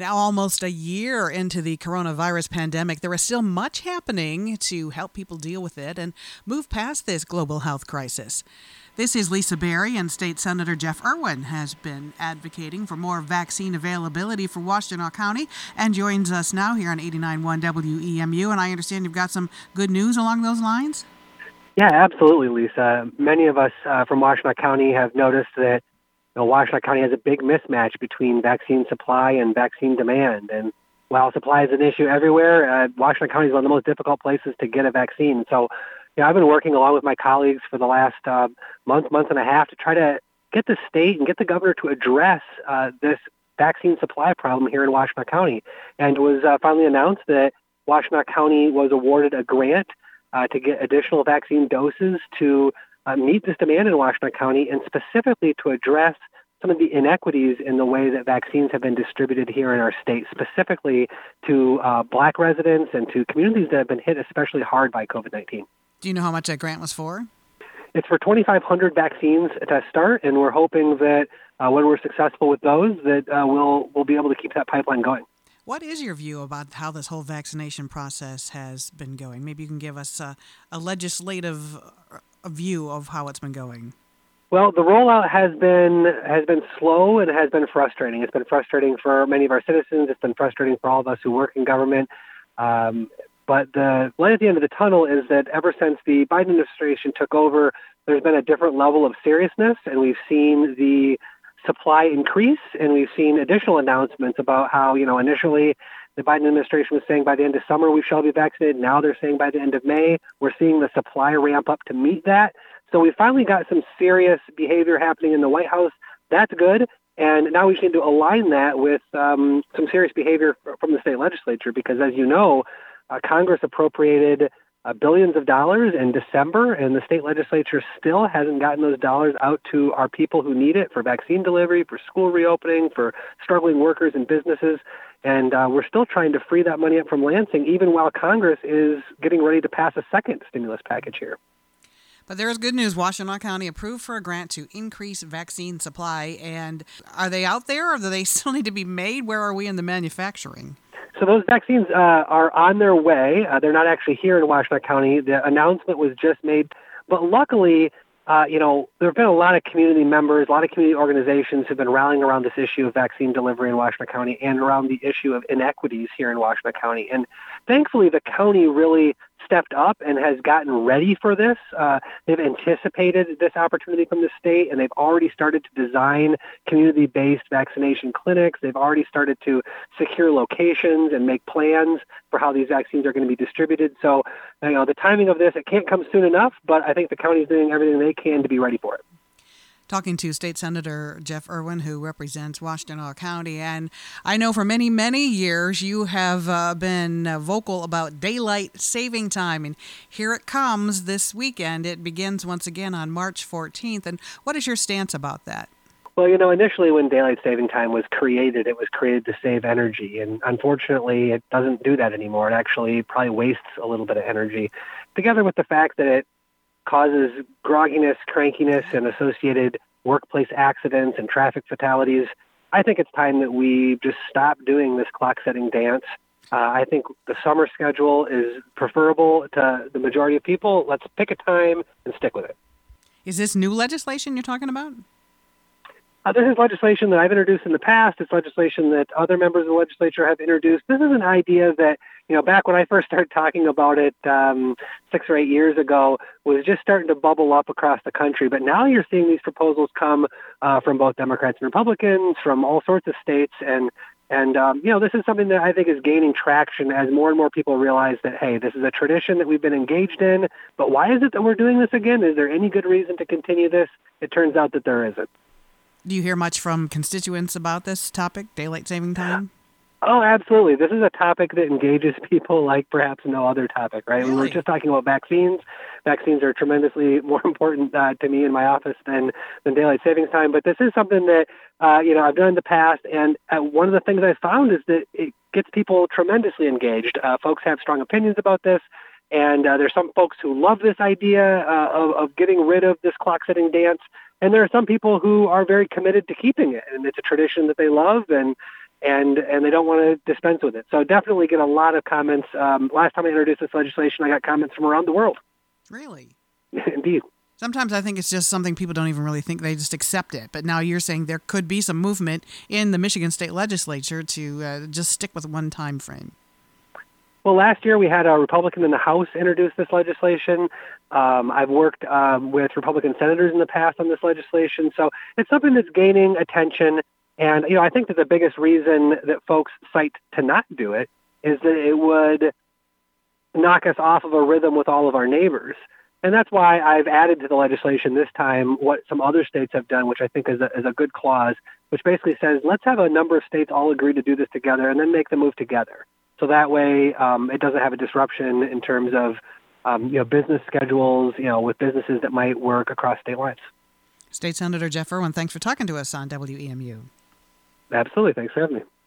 Now, almost a year into the coronavirus pandemic, there is still much happening to help people deal with it and move past this global health crisis. This is Lisa Berry, and State Senator Jeff Irwin has been advocating for more vaccine availability for Washtenaw County and joins us now here on 89.1 WEMU. And I understand you've got some good news along those lines? Yeah, absolutely, Lisa. Many of us from Washtenaw County have noticed that Washtenaw County has a big mismatch between vaccine supply and vaccine demand. And while supply is an issue everywhere, Washtenaw County is one of the most difficult places to get a vaccine. So, I've been working along with my colleagues for the last month and a half to try to get the state and get the governor to address this vaccine supply problem here in Washtenaw County. And it was finally announced that Washtenaw County was awarded a grant to get additional vaccine doses to meet this demand in Washtenaw County, and specifically to address some of the inequities in the way that vaccines have been distributed here in our state, specifically to Black residents and to communities that have been hit especially hard by COVID-19. Do you know how much that grant was for? It's for 2,500 vaccines to start, and we're hoping that when we're successful with those, that we'll be able to keep that pipeline going. What is your view about how this whole vaccination process has been going? Maybe you can give us a legislative view of how it's been going. Well, the rollout has been slow and has been frustrating. It's been frustrating for many of our citizens. It's been frustrating for all of us who work in government. But the light at the end of the tunnel is that ever since the Biden administration took over, there's been a different level of seriousness, and we've seen the supply increase, and we've seen additional announcements about how, initially the Biden administration was saying by the end of summer we shall be vaccinated. Now they're saying by the end of May. We're seeing the supply ramp up to meet that. So we finally got some serious behavior happening in the White House. That's good. And now we just need to align that with some serious behavior from the state legislature, because as you know, Congress appropriated billions of dollars in December, and the state legislature still hasn't gotten those dollars out to our people who need it for vaccine delivery, for school reopening, for struggling workers and businesses. And we're still trying to free that money up from Lansing, even while Congress is getting ready to pass a second stimulus package here. But there is good news. Washtenaw County approved for a grant to increase vaccine supply. And are they out there, or do they still need to be made? Where are we in the manufacturing? So those vaccines are on their way. They're not actually here in Washtenaw County. The announcement was just made. But luckily, there have been a lot of community members, a lot of community organizations who've been rallying around this issue of vaccine delivery in Washtenaw County and around the issue of inequities here in Washtenaw County. And thankfully, the county really stepped up and has gotten ready for this. They've anticipated this opportunity from the state, and they've already started to design community-based vaccination clinics. They've already started to secure locations and make plans for how these vaccines are going to be distributed. So, the timing of this, it can't come soon enough, but I think the county is doing everything they can to be ready for it. Talking to State Senator Jeff Irwin, who represents Washtenaw County. And I know for many, many years you have been vocal about daylight saving time. And here it comes this weekend. It begins once again on March 14th. And what is your stance about that? Well, initially when daylight saving time was created, it was created to save energy. And unfortunately, it doesn't do that anymore. It actually probably wastes a little bit of energy, together with the fact that it causes grogginess, crankiness, and associated workplace accidents and traffic fatalities. I think it's time that we just stop doing this clock-setting dance. I think the summer schedule is preferable to the majority of people. Let's pick a time and stick with it. Is this new legislation you're talking about? This is legislation that I've introduced in the past. It's legislation that other members of the legislature have introduced. This is an idea that, back when I first started talking about it 6 or 8 years ago, was just starting to bubble up across the country. But now you're seeing these proposals come from both Democrats and Republicans, from all sorts of states. And this is something that I think is gaining traction as more and more people realize that, hey, this is a tradition that we've been engaged in. But why is it that we're doing this again? Is there any good reason to continue this? It turns out that there isn't. Do you hear much from constituents about this topic, daylight saving time? Oh, absolutely. This is a topic that engages people like perhaps no other topic, right? Really? We were just talking about vaccines. Vaccines are tremendously more important to me in my office than daylight savings time. But this is something that, I've done in the past. And one of the things I found is that it gets people tremendously engaged. Folks have strong opinions about this. And there's some folks who love this idea of getting rid of this clock-setting dance. And there are some people who are very committed to keeping it. And it's a tradition that they love. And and they don't want to dispense with it. So definitely get a lot of comments. Last time I introduced this legislation, I got comments from around the world. Really? Indeed. Sometimes I think it's just something people don't even really think. They just accept it. But now you're saying there could be some movement in the Michigan State Legislature to just stick with one time frame. Well, last year we had a Republican in the House introduce this legislation. I've worked with Republican senators in the past on this legislation. So it's something that's gaining attention. And, I think that the biggest reason that folks cite to not do it is that it would knock us off of a rhythm with all of our neighbors. And that's why I've added to the legislation this time what some other states have done, which I think is a good clause, which basically says, let's have a number of states all agree to do this together and then make the move together. So that way it doesn't have a disruption in terms of, business schedules, with businesses that might work across state lines. State Senator Jeff Irwin, thanks for talking to us on WEMU. Absolutely. Thanks for having me.